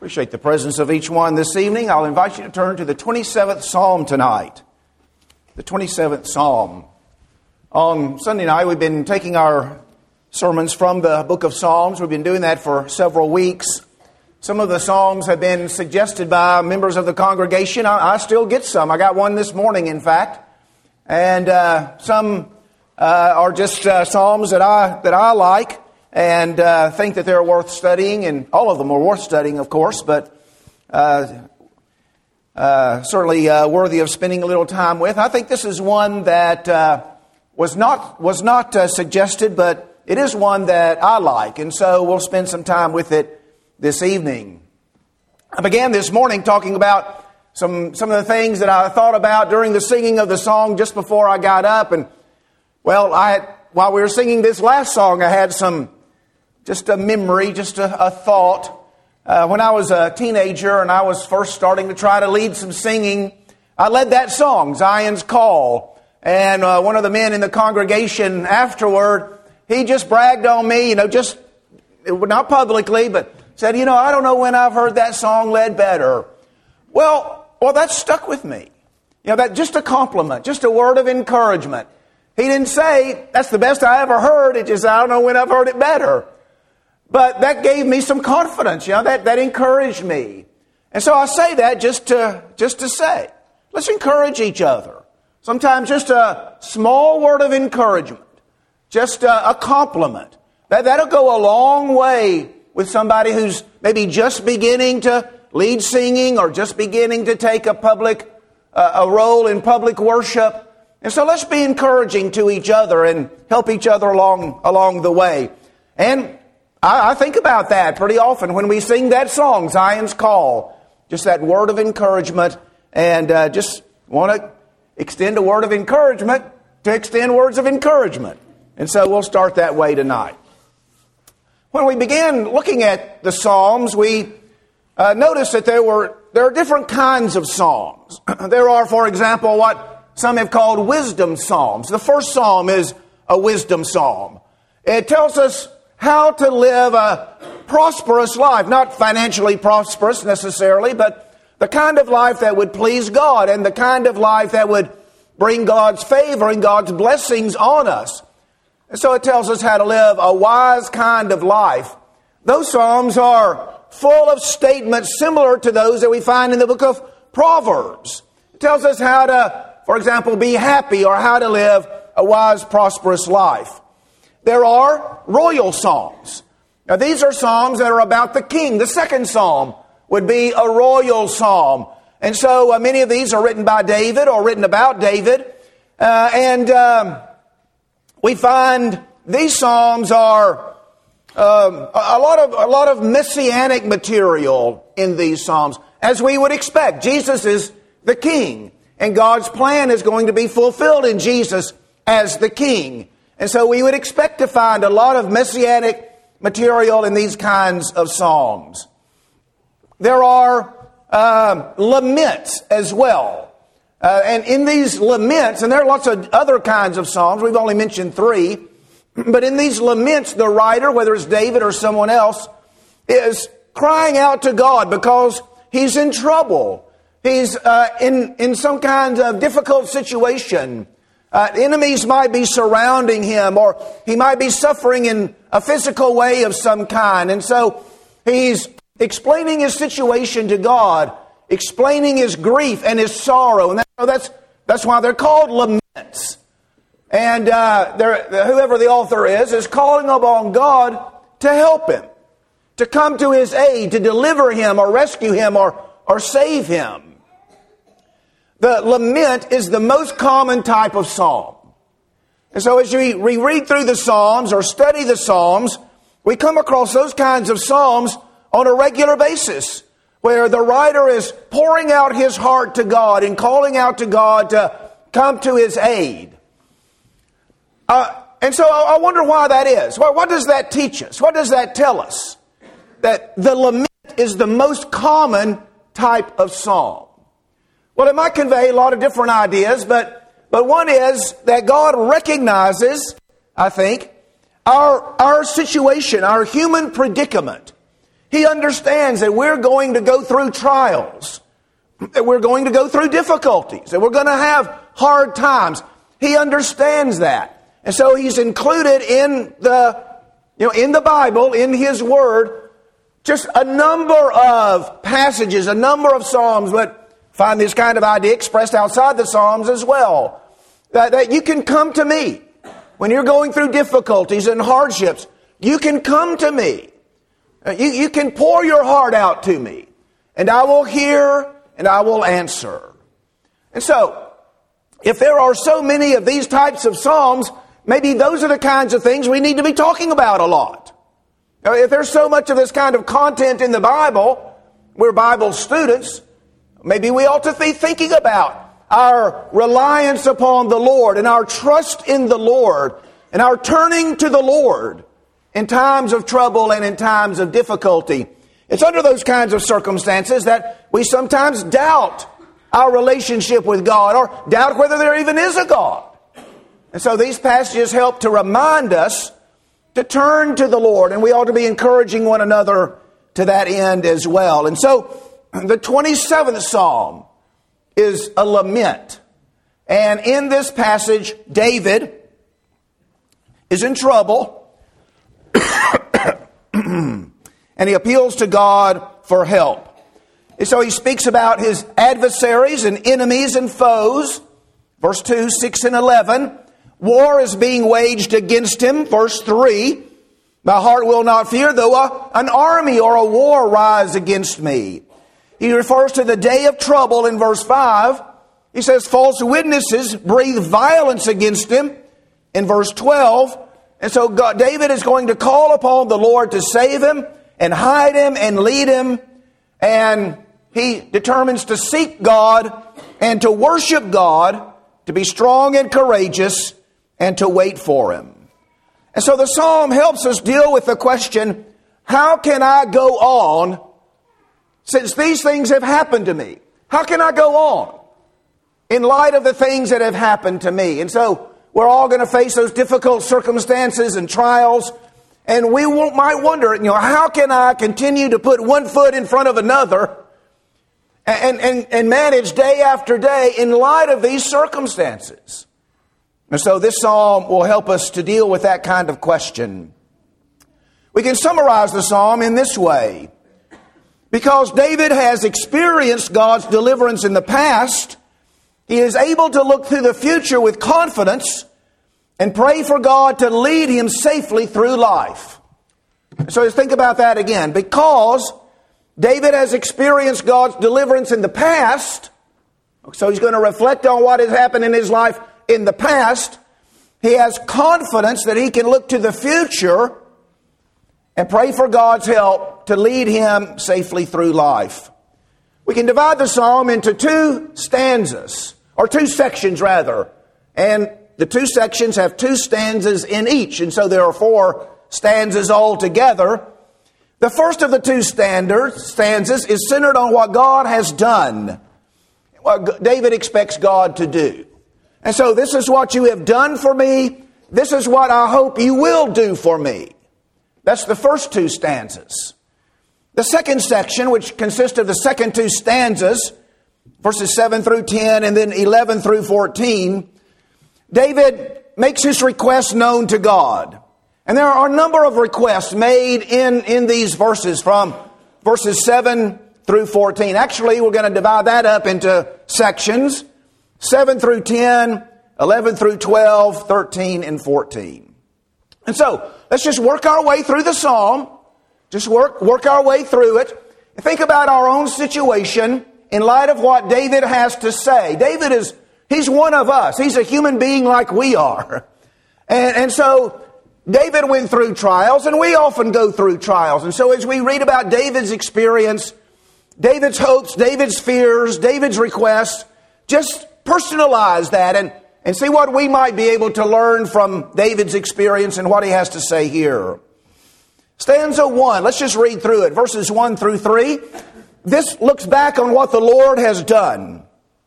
Appreciate the presence of each one this evening. I'll invite you to turn to the 27th Psalm tonight. The 27th Psalm. On Sunday night, we've been taking our sermons from the book of Psalms. We've been doing that for several weeks. Some of the Psalms have been suggested by members of the congregation. I still get some. I got one this morning, in fact. And some are just Psalms that I like. And think that they're worth studying, and all of them are worth studying, of course, but certainly worthy of spending a little time with. I think this is one that was not suggested, but it is one that I like, and so we'll spend some time with it this evening. I began this morning talking about some of the things that I thought about during the singing of the song just before I got up, and while we were singing this last song, I had just a memory, just a thought. When I was a teenager and I was first starting to try to lead some singing, I led that song, Zion's Call. And one of the men in the congregation afterward, he just bragged on me, just not publicly, but said, I don't know when I've heard that song led better. Well, that stuck with me. That just a compliment, just a word of encouragement. He didn't say, that's the best I ever heard. It just, I don't know when I've heard it better. But that gave me some confidence, that encouraged me. And so I say that just to say, let's encourage each other. Sometimes just a small word of encouragement, just a compliment. That'll go a long way with somebody who's maybe just beginning to lead singing or just beginning to take a role in public worship. And so let's be encouraging to each other and help each other along the way. And I think about that pretty often when we sing that song, Zion's Call. Just that word of encouragement, and just want to extend a word of encouragement to extend words of encouragement. And so we'll start that way tonight. When we began looking at the Psalms, we noticed that there are different kinds of Psalms. There are, for example, what some have called wisdom Psalms. The first Psalm is a wisdom Psalm. It tells us how to live a prosperous life, not financially prosperous necessarily, but the kind of life that would please God and the kind of life that would bring God's favor and God's blessings on us. And so it tells us how to live a wise kind of life. Those Psalms are full of statements similar to those that we find in the book of Proverbs. It tells us how to, for example, be happy or how to live a wise, prosperous life. There are royal psalms. Now, these are psalms that are about the king. The second psalm would be a royal psalm. And so many of these are written by David or written about David. We find these psalms are a lot of messianic material in these psalms, as we would expect. Jesus is the king, and God's plan is going to be fulfilled in Jesus as the king. And so we would expect to find a lot of messianic material in these kinds of psalms. There are laments as well. And in these laments, and there are lots of other kinds of psalms, we've only mentioned 3, but in these laments, the writer, whether it's David or someone else, is crying out to God because he's in trouble. He's in some kind of difficult situation. Enemies might be surrounding him, or he might be suffering in a physical way of some kind. And so he's explaining his situation to God, explaining his grief and his sorrow. And that's why they're called laments. And whoever the author is calling upon God to help him, to come to his aid, to deliver him or rescue him or save him. The lament is the most common type of psalm. And so as we read through the Psalms or study the Psalms, we come across those kinds of psalms on a regular basis, where the writer is pouring out his heart to God and calling out to God to come to his aid. And so I wonder why that is. What does that teach us? What does that tell us? That the lament is the most common type of psalm. Well, it might convey a lot of different ideas, but one is that God recognizes, I think, our situation, our human predicament. He understands that we're going to go through trials, that we're going to go through difficulties, that we're going to have hard times. He understands that. And so he's included in the Bible, in his word, just a number of passages, a number of Psalms, but find this kind of idea expressed outside the Psalms as well. That you can come to me when you're going through difficulties and hardships. You can come to me. You can pour your heart out to me, and I will hear and I will answer. And so, if there are so many of these types of Psalms, maybe those are the kinds of things we need to be talking about a lot. If there's so much of this kind of content in the Bible, we're Bible students, maybe we ought to be thinking about our reliance upon the Lord and our trust in the Lord and our turning to the Lord in times of trouble and in times of difficulty. It's under those kinds of circumstances that we sometimes doubt our relationship with God or doubt whether there even is a God. And so these passages help to remind us to turn to the Lord, and we ought to be encouraging one another to that end as well. And so the 27th Psalm is a lament. And in this passage, David is in trouble. And he appeals to God for help. And so he speaks about his adversaries and enemies and foes. Verse 2, 6, and 11. War is being waged against him. Verse 3. My heart will not fear, though an army or a war rise against me. He refers to the day of trouble in verse 5. He says false witnesses breathe violence against him in verse 12. And so David is going to call upon the Lord to save him and hide him and lead him. And he determines to seek God and to worship God, to be strong and courageous, and to wait for him. And so the psalm helps us deal with the question, how can I go on since these things have happened to me? How can I go on in light of the things that have happened to me? And so we're all going to face those difficult circumstances and trials. And we might wonder, how can I continue to put one foot in front of another and manage day after day in light of these circumstances? And so this psalm will help us to deal with that kind of question. We can summarize the psalm in this way. Because David has experienced God's deliverance in the past, he is able to look to the future with confidence and pray for God to lead him safely through life. So let's think about that again. Because David has experienced God's deliverance in the past, so he's going to reflect on what has happened in his life in the past. He has confidence that he can look to the future and pray for God's help to lead him safely through life. We can divide the psalm into two stanzas, or two sections rather. And the two sections have two stanzas in each. And so there are 4 stanzas altogether. The first of the two stanzas is centered on what God has done, what David expects God to do. And so this is what you have done for me. This is what I hope you will do for me. That's the first 2 stanzas. The second section, which consists of the second 2 stanzas, verses 7 through 10 and then 11 through 14, David makes his request known to God. And there are a number of requests made in these verses from verses 7 through 14. Actually, we're going to divide that up into sections, 7 through 10, 11 through 12, 13, and 14. And so, let's just work our way through the psalm. Just work our way through it. And think about our own situation in light of what David has to say. He's one of us. He's a human being like we are. And so, David went through trials, and we often go through trials. And so as we read about David's experience, David's hopes, David's fears, David's requests, just personalize that and see what we might be able to learn from David's experience and what he has to say here. Stanza 1, let's just read through it, verses 1 through 3. This looks back on what the Lord has done.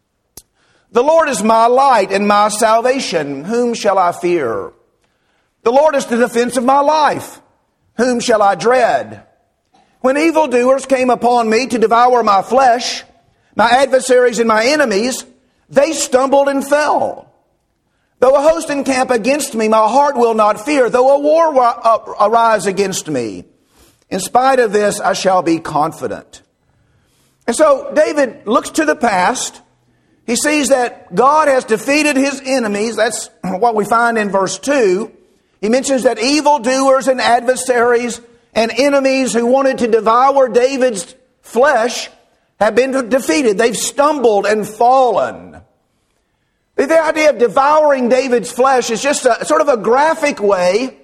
The Lord is my light and my salvation. Whom shall I fear? The Lord is the defense of my life. Whom shall I dread? When evildoers came upon me to devour my flesh, my adversaries and my enemies, they stumbled and fell. Though a host encamp against me, my heart will not fear. Though a war arise against me, in spite of this, I shall be confident. And so David looks to the past. He sees that God has defeated his enemies. That's what we find in verse 2. He mentions that evildoers and adversaries and enemies who wanted to devour David's flesh have been defeated. They've stumbled and fallen. The idea of devouring David's flesh is just a sort of a graphic way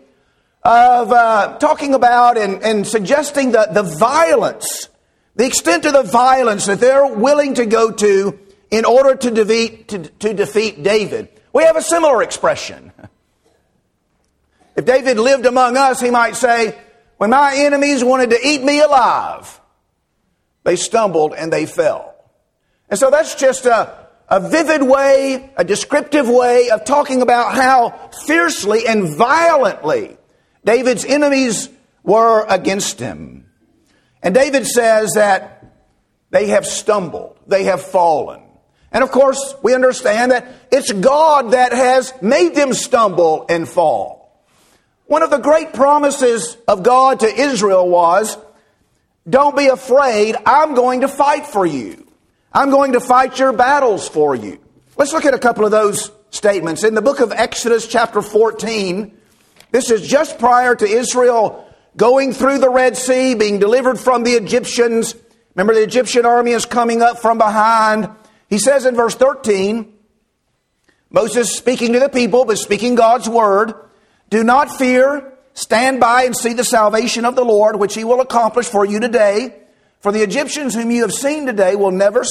of talking about and suggesting the violence, the extent of the violence that they're willing to go to in order to defeat David. We have a similar expression. If David lived among us, he might say, when my enemies wanted to eat me alive, they stumbled and they fell. And so that's just a vivid way, a descriptive way of talking about how fiercely and violently David's enemies were against him. And David says that they have stumbled, they have fallen. And of course, we understand that it's God that has made them stumble and fall. One of the great promises of God to Israel was, don't be afraid, I'm going to fight for you. I'm going to fight your battles for you. Let's look at a couple of those statements. In the book of Exodus chapter 14, this is just prior to Israel going through the Red Sea, being delivered from the Egyptians. Remember, the Egyptian army is coming up from behind. He says in verse 13, Moses speaking to the people, but speaking God's word, do not fear, stand by and see the salvation of the Lord, which he will accomplish for you today. For the Egyptians whom you have seen today you will never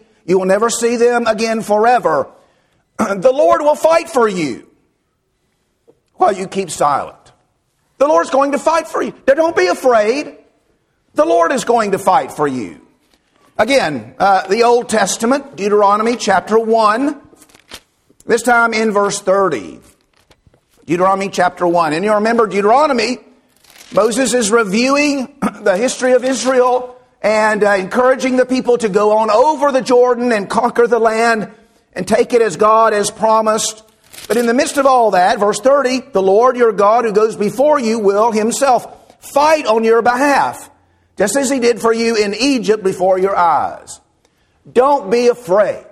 see them again forever. The Lord will fight for you while you keep silent. The Lord's going to fight for you. Now, don't be afraid. The Lord is going to fight for you. Again, the Old Testament, Deuteronomy chapter 1, this time in verse 30. Deuteronomy chapter 1. And you remember Deuteronomy, Moses is reviewing the history of Israel and encouraging the people to go on over the Jordan and conquer the land and take it as God has promised. But in the midst of all that, verse 30, the Lord your God who goes before you will himself fight on your behalf, just as he did for you in Egypt before your eyes. Don't be afraid.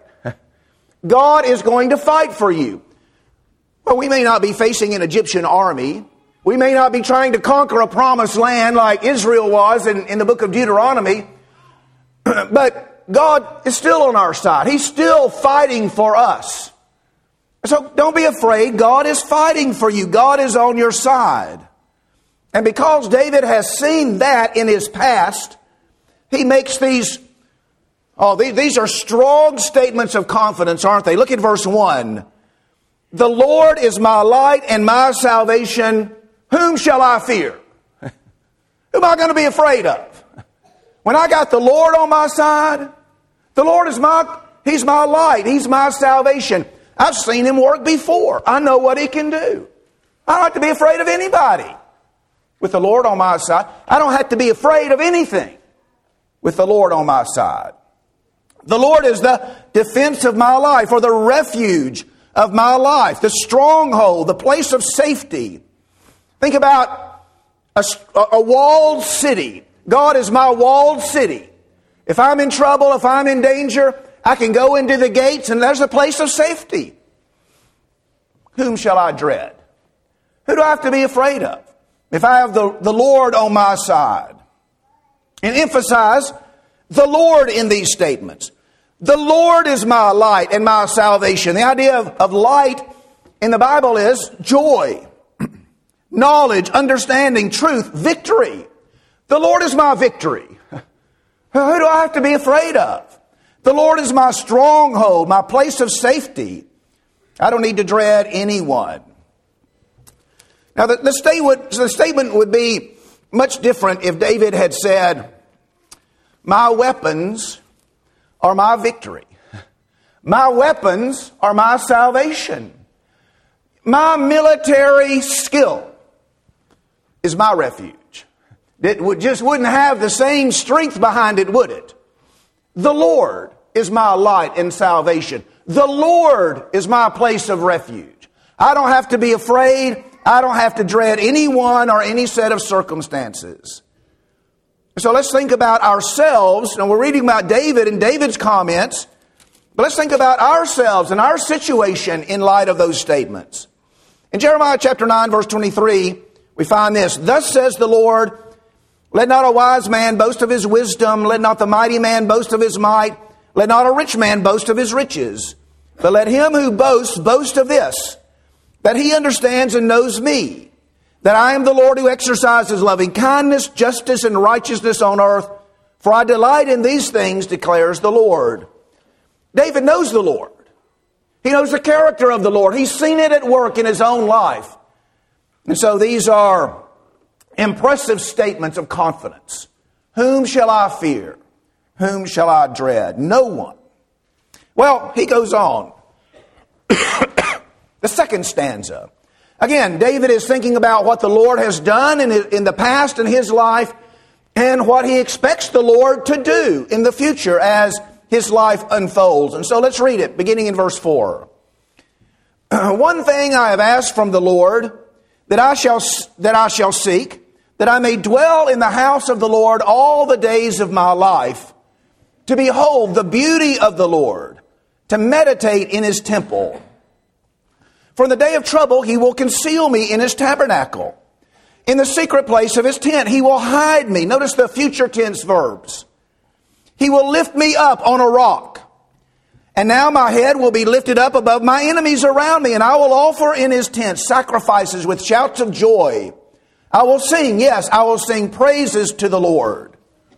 God is going to fight for you. Well, we may not be facing an Egyptian army. We may not be trying to conquer a promised land like Israel was in the book of Deuteronomy. But God is still on our side. He's still fighting for us. So don't be afraid. God is fighting for you. God is on your side. And because David has seen that in his past, he makes these are strong statements of confidence, aren't they? Look at verse 1. The Lord is my light and my salvation. Whom shall I fear? Who am I going to be afraid of? When I got the Lord on my side, the Lord is He's my light. He's my salvation. I've seen him work before. I know what he can do. I don't have to be afraid of anybody with the Lord on my side. I don't have to be afraid of anything with the Lord on my side. The Lord is the defense of my life, or the refuge of my life, the stronghold, the place of safety. Think about a walled city. God is my walled city. If I'm in trouble, if I'm in danger, I can go into the gates and there's a place of safety. Whom shall I dread? Who do I have to be afraid of if I have the Lord on my side? And emphasize the Lord in these statements. The Lord is my light and my salvation. The idea of light in the Bible is joy, knowledge, understanding, truth, victory. The Lord is my victory. Who do I have to be afraid of? The Lord is my stronghold, my place of safety. I don't need to dread anyone. Now, the statement would be much different if David had said, my weapons are my victory. My weapons are my salvation. My military skill is my refuge. It just wouldn't have the same strength behind it, would it? The Lord is my light and salvation. The Lord is my place of refuge. I don't have to be afraid. I don't have to dread anyone or any set of circumstances. So let's think about ourselves. Now we're reading about David and David's comments, but let's think about ourselves and our situation in light of those statements. In Jeremiah chapter 9, verse 23, we find this. Thus says the Lord, let not a wise man boast of his wisdom, let not the mighty man boast of his might, let not a rich man boast of his riches, but let him who boasts boast of this, that he understands and knows me, that I am the Lord who exercises loving kindness, justice, and righteousness on earth, for I delight in these things, declares the Lord. David knows the Lord. He knows the character of the Lord. He's seen it at work in his own life. And so these are impressive statements of confidence. Whom shall I fear? Whom shall I dread? No one. Well, he goes on. The second stanza. Again, David is thinking about what the Lord has done in the past in his life and what he expects the Lord to do in the future as his life unfolds. And so let's read it, beginning in verse 4. One thing I have asked from the Lord, that I shall seek, that I may dwell in the house of the Lord all the days of my life, to behold the beauty of the Lord, to meditate in his temple. For in the day of trouble he will conceal me in his tabernacle. In the secret place of his tent he will hide me. Notice the future tense verbs. He will lift me up on a rock. And now my head will be lifted up above my enemies around me, and I will offer in his tent sacrifices with shouts of joy. I will sing, yes, I will sing praises to the Lord.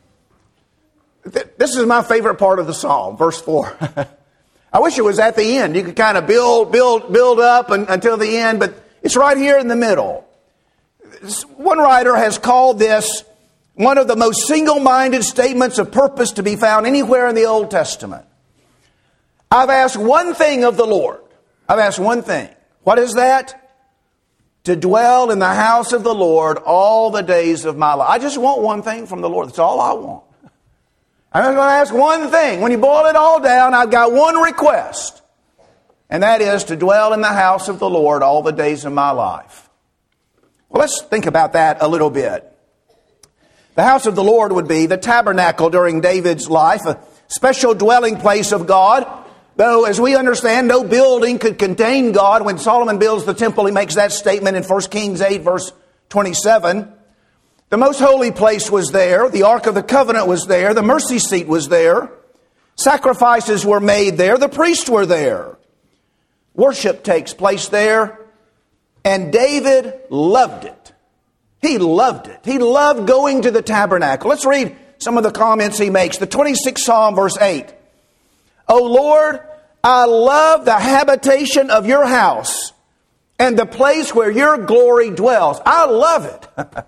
This is my favorite part of the psalm, verse 4. I wish it was at the end. You could kind of build up until the end, but it's right here in the middle. One writer has called this one of the most single-minded statements of purpose to be found anywhere in the Old Testament. I've asked one thing of the Lord. I've asked one thing. What is that? To dwell in the house of the Lord all the days of my life. I just want one thing from the Lord. That's all I want. I'm just going to ask one thing. When you boil it all down, I've got one request. And that is to dwell in the house of the Lord all the days of my life. Well, let's think about that a little bit. The house of the Lord would be the tabernacle during David's life, a special dwelling place of God. Though, as we understand, no building could contain God. When Solomon builds the temple, he makes that statement in 1 Kings 8, verse 27. The most holy place was there. The Ark of the Covenant was there. The mercy seat was there. Sacrifices were made there. The priests were there. Worship takes place there. And David loved it. He loved it. He loved going to the tabernacle. Let's read some of the comments he makes. The 26th Psalm, verse 8. O Lord, I love the habitation of your house and the place where your glory dwells. I love it.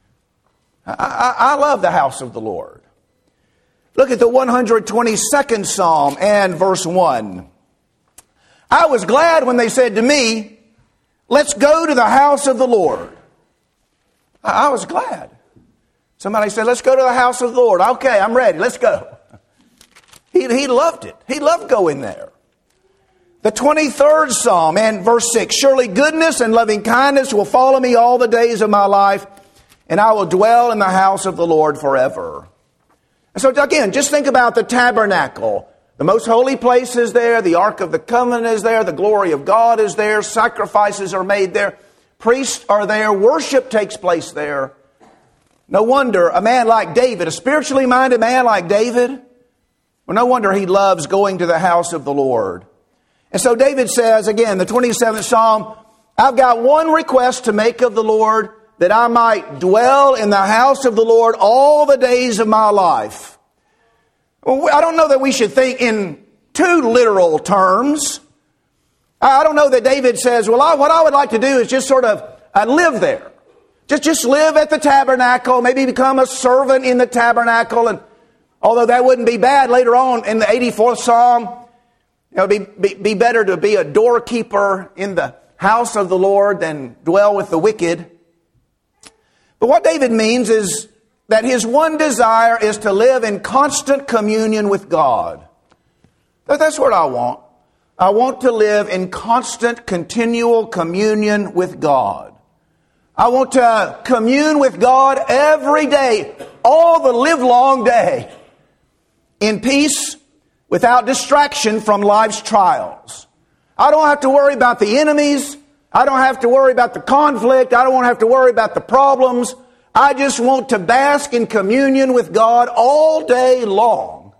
I love the house of the Lord. Look at the 122nd Psalm and verse 1. I was glad when they said to me, let's go to the house of the Lord. I was glad. Somebody said, let's go to the house of the Lord. Okay, I'm ready. Let's go. He loved it. He loved going there. The 23rd Psalm and verse 6. Surely goodness and loving kindness will follow me all the days of my life, and I will dwell in the house of the Lord forever. And so again, just think about the tabernacle. The most holy place is there. The Ark of the Covenant is there. The glory of God is there. Sacrifices are made there. Priests are there. Worship takes place there. No wonder a man like David, a spiritually minded man like David, well, no wonder he loves going to the house of the Lord. And so David says, again, the 27th Psalm, I've got one request to make of the Lord, that I might dwell in the house of the Lord all the days of my life. Well, I don't know that we should think in too literal terms. I don't know that David says, well, what I would like to do is just sort of live there. Just live at the tabernacle, maybe become a servant in the tabernacle. And although that wouldn't be bad later on in the 84th Psalm, it would be better to be a doorkeeper in the house of the Lord than dwell with the wicked. But what David means is that his one desire is to live in constant communion with God. That's what I want. I want to live in constant, continual communion with God. I want to commune with God every day, all the livelong day, in peace, without distraction from life's trials. I don't have to worry about the enemies. I don't have to worry about the conflict. I don't have to worry about the problems. I just want to bask in communion with God all day long.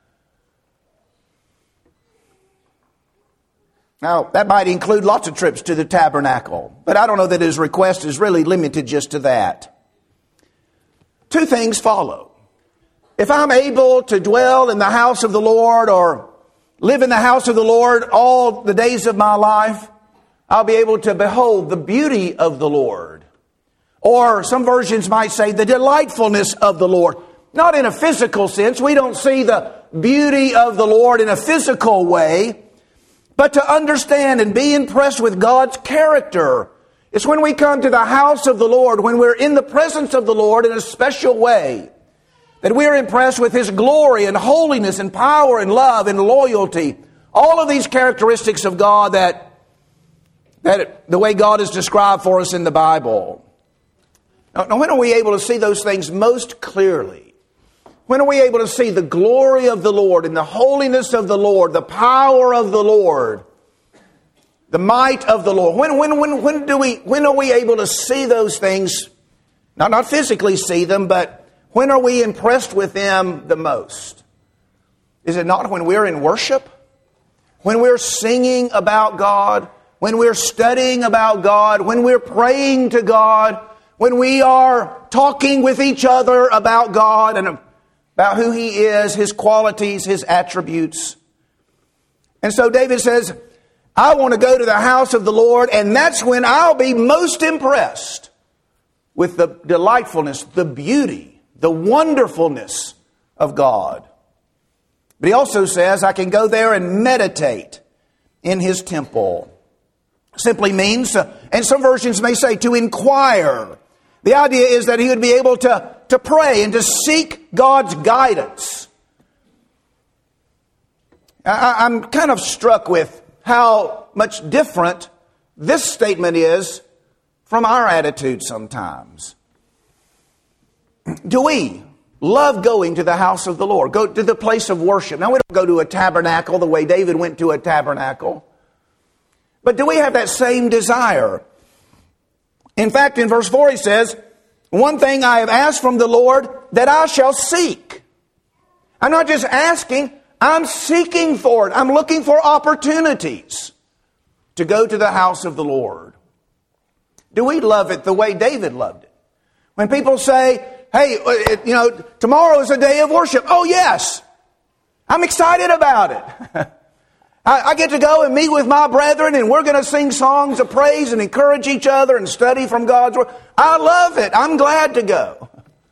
Now, that might include lots of trips to the tabernacle, but I don't know that his request is really limited just to that. Two things follow. If I'm able to dwell in the house of the Lord or live in the house of the Lord all the days of my life, I'll be able to behold the beauty of the Lord. Or some versions might say the delightfulness of the Lord. Not in a physical sense. We don't see the beauty of the Lord in a physical way. But to understand and be impressed with God's character. It's when we come to the house of the Lord, when we're in the presence of the Lord in a special way, that we're impressed with His glory and holiness and power and love and loyalty. All of these characteristics of God that the way God is described for us in the Bible. Now, when are we able to see those things most clearly? When are we able to see the glory of the Lord and the holiness of the Lord, the power of the Lord, the might of the Lord? When are we able to see those things? Not physically see them, but when are we impressed with them the most? Is it not when we're in worship? When we're singing about God? When we're studying about God? When we're praying to God? When we are talking with each other about God and about who He is, His qualities, His attributes. And so David says, I want to go to the house of the Lord, and that's when I'll be most impressed with the delightfulness, the beauty, the wonderfulness of God. But he also says, I can go there and meditate in His temple. Simply means, and some versions may say, to inquire. The idea is that he would be able to pray and to seek God's guidance. I'm kind of struck with how much different this statement is from our attitude sometimes. Do we love going to the house of the Lord? Go to the place of worship. Now, we don't go to a tabernacle the way David went to a tabernacle. But do we have that same desire? In fact, in verse 4 he says, one thing I have asked from the Lord that I shall seek. I'm not just asking, I'm seeking for it. I'm looking for opportunities to go to the house of the Lord. Do we love it the way David loved it? When people say, hey, tomorrow is a day of worship. Oh, yes. I'm excited about it. I get to go and meet with my brethren, and we're going to sing songs of praise and encourage each other and study from God's Word. I love it. I'm glad to go.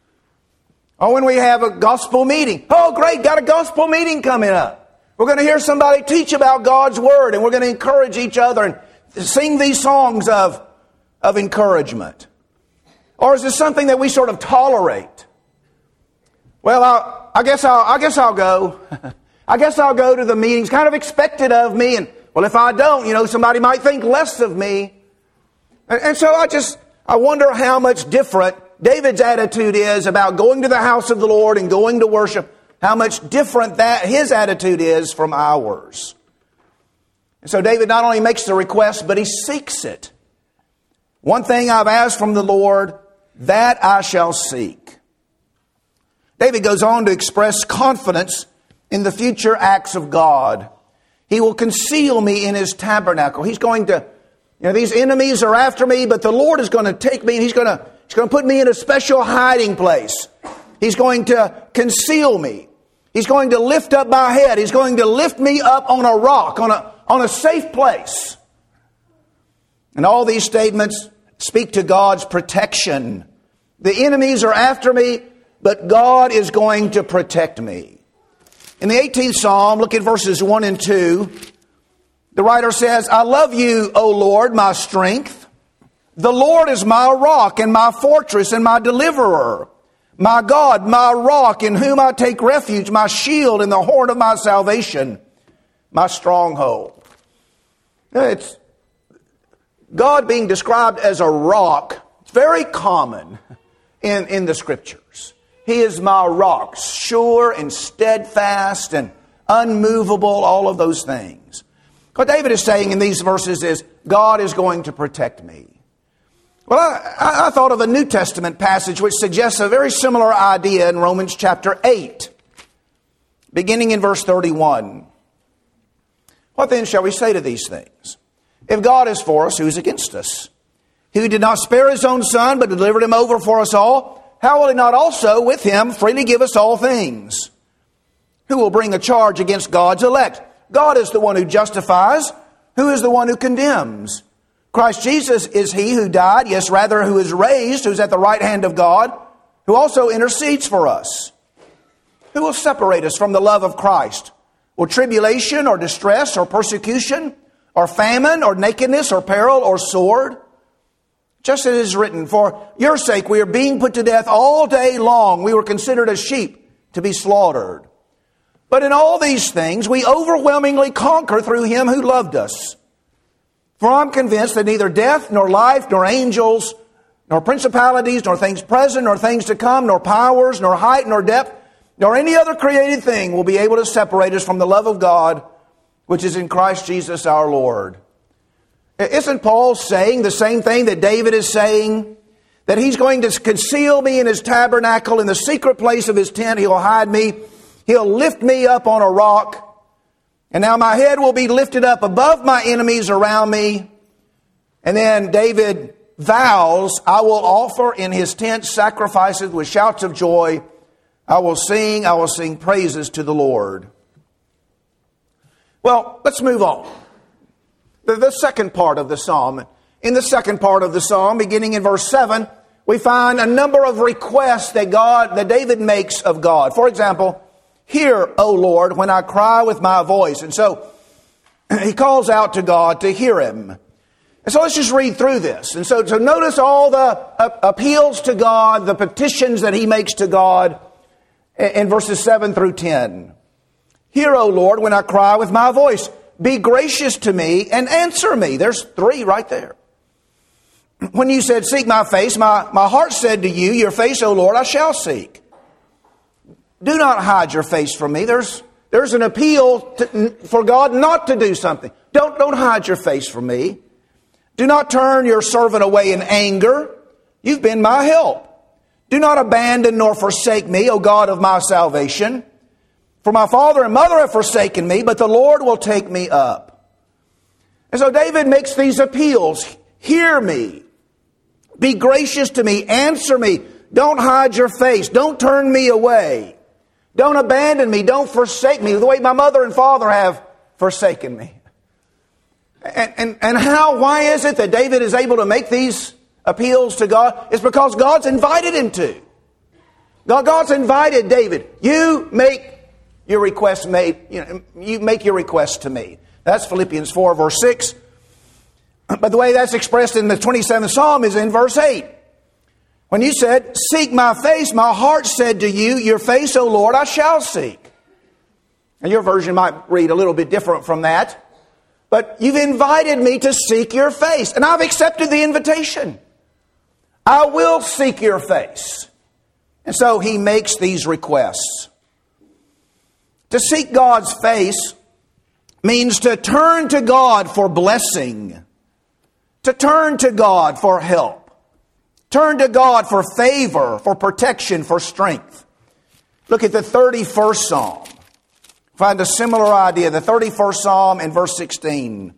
Or when we have a gospel meeting. Oh, great, got a gospel meeting coming up. We're going to hear somebody teach about God's Word, and we're going to encourage each other and sing these songs of encouragement. Or is this something that we sort of tolerate? Well, I guess I'll go. I guess I'll go to the meetings, kind of expected of me. And, well, if I don't, somebody might think less of me. And so I wonder how much different David's attitude is about going to the house of the Lord and going to worship. How much different that his attitude is from ours. And so David not only makes the request, but he seeks it. One thing I've asked from the Lord, that I shall seek. David goes on to express confidence in the future acts of God. He will conceal me in His tabernacle. He's going to, these enemies are after me, but the Lord is going to take me and He's going to put me in a special hiding place. He's going to conceal me. He's going to lift up my head. He's going to lift me up on a rock, on a safe place. And all these statements speak to God's protection. The enemies are after me, but God is going to protect me. In the 18th Psalm, look at verses 1 and 2. The writer says, I love you, O Lord, my strength. The Lord is my rock and my fortress and my deliverer. My God, my rock, in whom I take refuge, my shield and the horn of my salvation, my stronghold. It's God being described as a rock. It's very common in the Scriptures. He is my rock, sure and steadfast and unmovable, all of those things. What David is saying in these verses is, God is going to protect me. Well, I thought of a New Testament passage which suggests a very similar idea in Romans chapter 8, beginning in verse 31. What then shall we say to these things? If God is for us, who is against us? He who did not spare his own Son, but delivered him over for us all, how will he not also with him freely give us all things? Who will bring a charge against God's elect? God is the one who justifies. Who is the one who condemns? Christ Jesus is he who died, yes, rather who is raised, who is at the right hand of God, who also intercedes for us. Who will separate us from the love of Christ? Will tribulation or distress or persecution or famine or nakedness or peril or sword? Just as it is written, for your sake we are being put to death all day long. We were considered as sheep to be slaughtered. But in all these things we overwhelmingly conquer through him who loved us. For I'm convinced that neither death, nor life, nor angels, nor principalities, nor things present, nor things to come, nor powers, nor height, nor depth, nor any other created thing will be able to separate us from the love of God, which is in Christ Jesus our Lord. Isn't Paul saying the same thing that David is saying? That he's going to conceal me in his tabernacle, in the secret place of his tent. He'll hide me. He'll lift me up on a rock. And now my head will be lifted up above my enemies around me. And then David vows, I will offer in his tent sacrifices with shouts of joy. I will sing praises to the Lord. Well, let's move on. The second part of the psalm. In the second part of the psalm, beginning in verse 7, we find a number of requests that David makes of God. For example, hear, O Lord, when I cry with my voice. And so he calls out to God to hear him. And so let's just read through this. And so notice all the appeals to God, the petitions that he makes to God in verses 7 through 10. Hear, O Lord, when I cry with my voice. Be gracious to me and answer me. There's 3 right there. When you said, seek my face, my heart said to you, your face, O Lord, I shall seek. Do not hide your face from me. There's an appeal for God not to do something. Don't hide your face from me. Do not turn your servant away in anger. You've been my help. Do not abandon nor forsake me, O God of my salvation. For my father and mother have forsaken me, but the Lord will take me up. And so David makes these appeals. Hear me. Be gracious to me. Answer me. Don't hide your face. Don't turn me away. Don't abandon me. Don't forsake me the way my mother and father have forsaken me. And why is it that David is able to make these appeals to God? It's because God's invited him to. God's invited David. You make your request you make your request to me. That's Philippians 4 verse 6. But the way that's expressed in the 27th Psalm is in verse 8. When you said, seek my face, my heart said to you, your face, O Lord, I shall seek. And your version might read a little bit different from that. But you've invited me to seek your face. And I've accepted the invitation. I will seek your face. And so he makes these requests. To seek God's face means to turn to God for blessing. To turn to God for help. Turn to God for favor, for protection, for strength. Look at the 31st Psalm. Find a similar idea. The 31st Psalm in verse 16.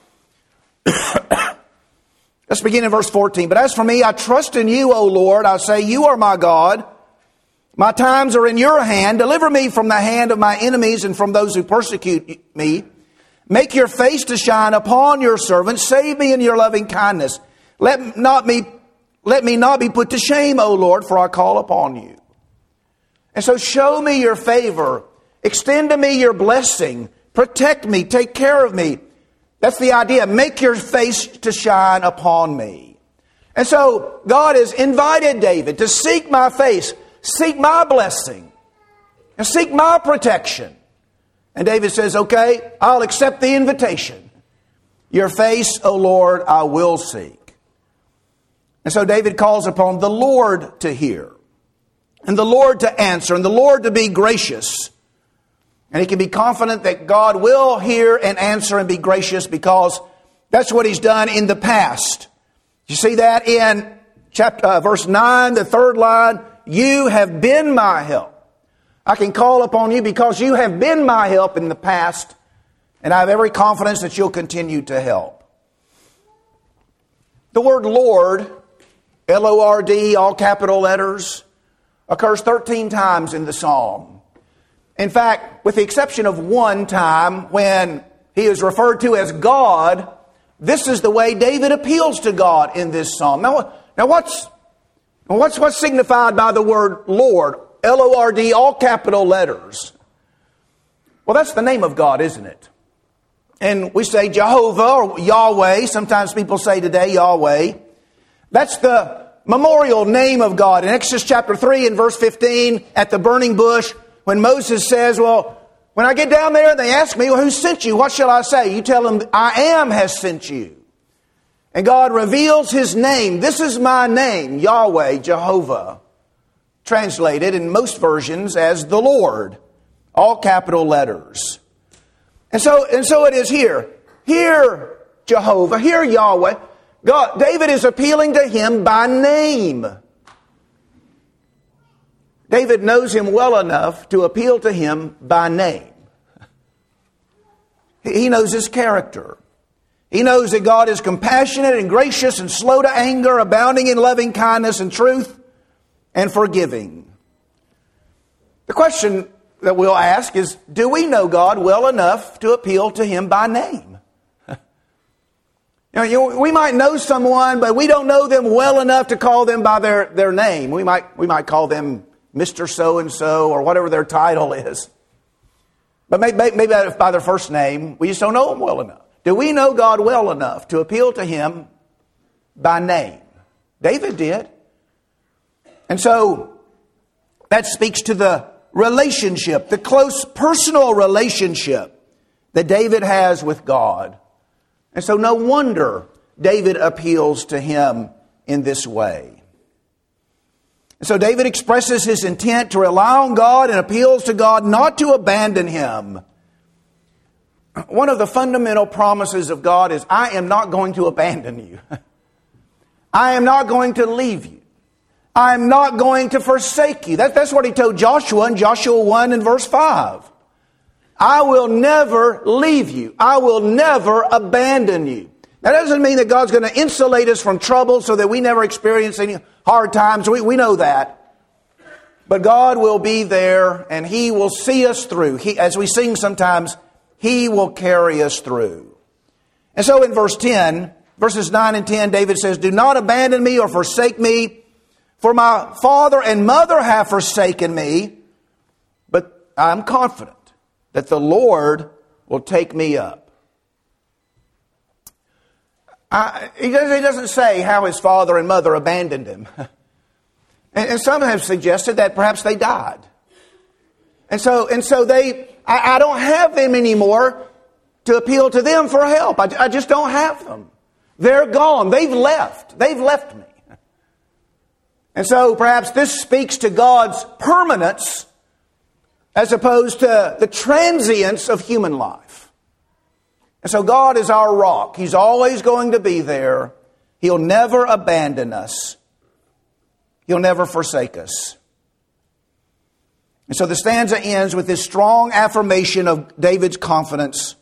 Let's begin in verse 14. But as for me, I trust in you, O Lord. I say, you are my God. My times are in your hand. Deliver me from the hand of my enemies and from those who persecute me. Make your face to shine upon your servant. Save me in your loving kindness. Let me not be put to shame, O Lord, for I call upon you. And so show me your favor. Extend to me your blessing. Protect me. Take care of me. That's the idea. Make your face to shine upon me. And so God has invited David to seek my face, seek my blessing and seek my protection. And David says, okay, I'll accept the invitation. Your face, O Lord, I will seek. And so David calls upon the Lord to hear, and the Lord to answer, and the Lord to be gracious. And he can be confident that God will hear and answer and be gracious because that's what he's done in the past. You see that in verse 9, the third line, you have been my help. I can call upon you because you have been my help in the past, and I have every confidence that you'll continue to help. The word Lord, L-O-R-D, all capital letters, occurs 13 times in the psalm. In fact, with the exception of one time when he is referred to as God, this is the way David appeals to God in this psalm. Now what's signified by the word Lord? L-O-R-D, all capital letters. Well, that's the name of God, isn't it? And we say Jehovah or Yahweh. Sometimes people say today Yahweh. That's the memorial name of God. In Exodus chapter 3 and verse 15, at the burning bush, when Moses says, well, when I get down there and they ask me, well, who sent you? What shall I say? You tell them, I am has sent you. And God reveals his name. This is my name, Yahweh, Jehovah. Translated in most versions as the Lord. All capital letters. And so it is here. Hear Jehovah, hear Yahweh. God, David is appealing to him by name. David knows him well enough to appeal to him by name. He knows his character. He knows that God is compassionate and gracious and slow to anger, abounding in loving kindness and truth, and forgiving. The question that we'll ask is, do we know God well enough to appeal to him by name? We might know someone, but we don't know them well enough to call them by their name. We might call them Mr. So-and-so or whatever their title is. But maybe by their first name, we just don't know them well enough. Do we know God well enough to appeal to him by name? David did. And so that speaks to the relationship, the close personal relationship that David has with God. And so no wonder David appeals to him in this way. And so David expresses his intent to rely on God and appeals to God not to abandon him. One of the fundamental promises of God is, I am not going to abandon you. I am not going to leave you. I am not going to forsake you. That's what he told Joshua in Joshua 1 and verse 5. I will never leave you. I will never abandon you. That doesn't mean that God's going to insulate us from trouble so that we never experience any hard times. We know that. But God will be there and he will see us through. As we sing sometimes, he will carry us through. And so in verses 9 and 10, David says, do not abandon me or forsake me. For my father and mother have forsaken me, but I'm confident that the Lord will take me up. He doesn't say how his father and mother abandoned him. And some have suggested that perhaps they died. And so I don't have them anymore to appeal to them for help. I just don't have them. They're gone. They've left. They've left me. And so perhaps this speaks to God's permanence as opposed to the transience of human life. And so God is our rock. He's always going to be there. He'll never abandon us. He'll never forsake us. And so the stanza ends with this strong affirmation of David's confidence.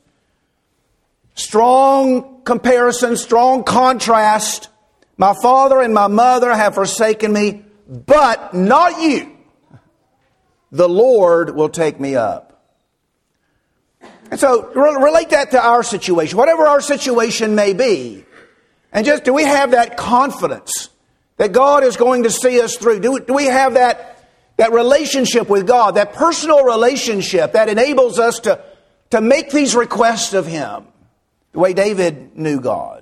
Strong comparison, strong contrast. My father and my mother have forsaken me, but not you. The Lord will take me up. And so relate that to our situation, whatever our situation may be. And just, do we have that confidence that God is going to see us through? Do we have that relationship with God, that personal relationship that enables us to make these requests of him the way David knew God?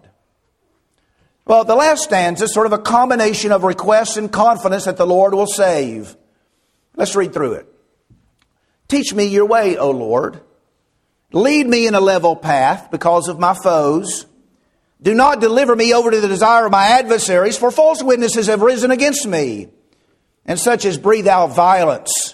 Well, the last stanza is sort of a combination of requests and confidence that the Lord will save. Let's read through it. Teach me your way, O Lord. Lead me in a level path because of my foes. Do not deliver me over to the desire of my adversaries, for false witnesses have risen against me, and such as breathe out violence.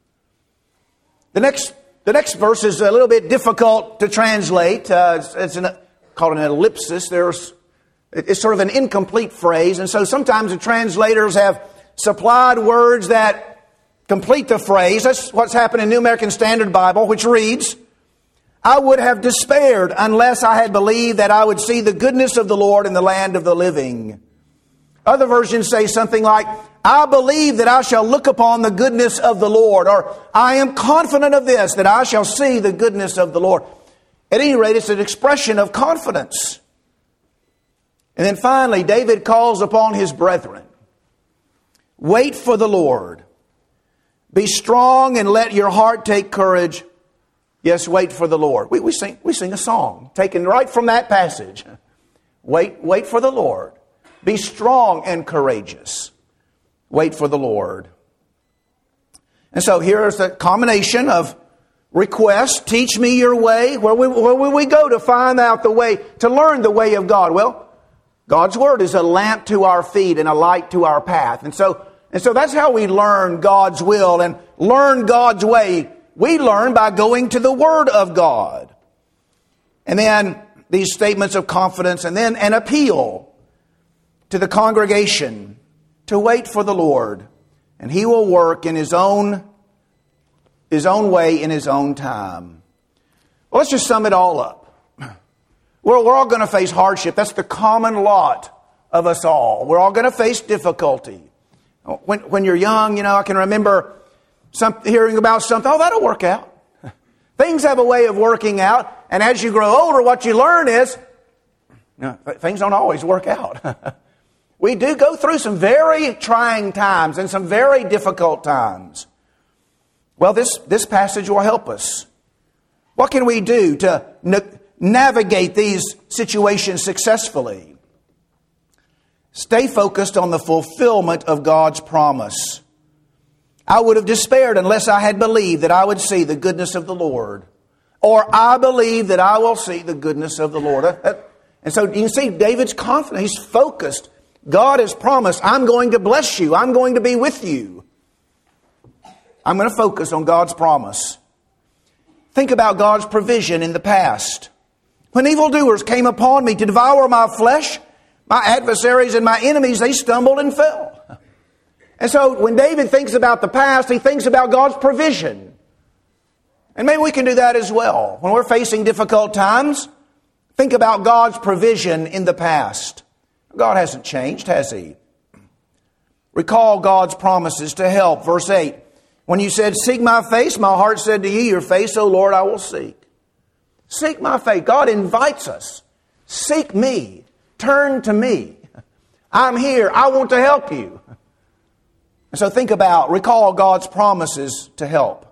The next verse is a little bit difficult to translate. It's called an ellipsis. It's sort of an incomplete phrase. And so sometimes the translators have supplied words that complete the phrase. That's what's happened in New American Standard Bible, which reads, I would have despaired unless I had believed that I would see the goodness of the Lord in the land of the living. Other versions say something like, I believe that I shall look upon the goodness of the Lord, or I am confident of this, that I shall see the goodness of the Lord. At any rate, it's an expression of confidence. And then finally, David calls upon his brethren. Wait for the Lord. Be strong and let your heart take courage. Yes, wait for the Lord. We sing a song taken right from that passage. Wait for the Lord. Be strong and courageous. Wait for the Lord. And so here's a combination of requests. Teach me your way. Where will we go to find out the way, to learn the way of God? Well, God's Word is a lamp to our feet and a light to our path. And so that's how we learn God's will and learn God's way. We learn by going to the Word of God. And then these statements of confidence, and then an appeal to the congregation to wait for the Lord, and He will work in His own way, in His own time. Well, let's just sum it all up. We're all going to face hardship. That's the common lot of us all. We're all going to face difficulty. When you're young, I can remember hearing about something. Oh, that'll work out. Things have a way of working out. And as you grow older, what you learn is things don't always work out. We do go through some very trying times and some very difficult times. Well, this passage will help us. What can we do to navigate these situations successfully? Stay focused on the fulfillment of God's promise. I would have despaired unless I had believed that I would see the goodness of the Lord. Or I believe that I will see the goodness of the Lord. And so you can see David's confident. He's focused. God has promised, I'm going to bless you. I'm going to be with you. I'm going to focus on God's promise. Think about God's provision in the past. When evildoers came upon me to devour my flesh, my adversaries and my enemies, they stumbled and fell. And so when David thinks about the past, he thinks about God's provision. And maybe we can do that as well. When we're facing difficult times, think about God's provision in the past. God hasn't changed, has He? Recall God's promises to help. Verse 8, when you said, seek my face, my heart said to you, your face, O Lord, I will seek. Seek my face. God invites us. Seek me. Turn to me. I'm here. I want to help you. And so recall God's promises to help.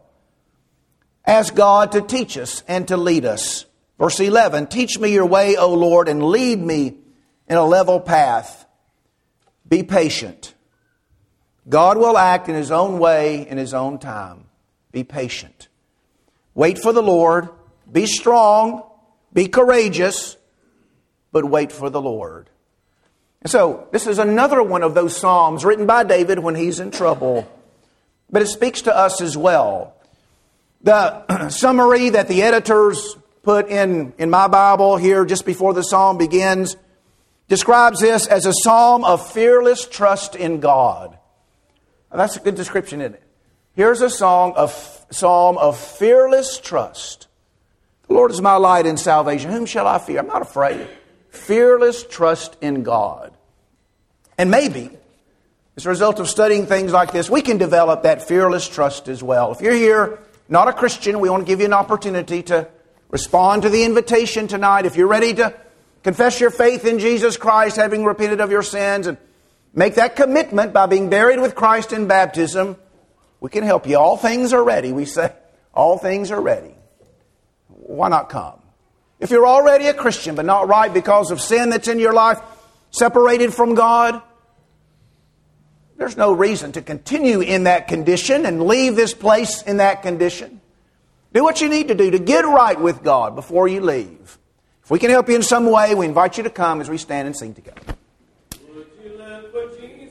Ask God to teach us and to lead us. Verse 11, teach me your way, O Lord, and lead me in a level path. Be patient. God will act in His own way, in His own time. Be patient. Wait for the Lord. Be strong. Be courageous. But wait for the Lord. And so, this is another one of those psalms written by David when he's in trouble. But it speaks to us as well. The summary that the editors put in my Bible here just before the psalm begins describes this as a psalm of fearless trust in God. Now, that's a good description, isn't it? Here's a psalm of fearless trust. The Lord is my light and salvation. Whom shall I fear? I'm not afraid. Fearless trust in God. And maybe, as a result of studying things like this, we can develop that fearless trust as well. If you're here, not a Christian, we want to give you an opportunity to respond to the invitation tonight. If you're ready to confess your faith in Jesus Christ, having repented of your sins, and make that commitment by being buried with Christ in baptism, we can help you. All things are ready. We say, all things are ready. Why not come? If you're already a Christian, but not right because of sin that's in your life, separated from God, There's no reason to continue in that condition and leave this place in that condition. Do what you need to do to get right with God before you leave. If we can help you in some way, we invite you to come as we stand and sing together. Would you live for Jesus?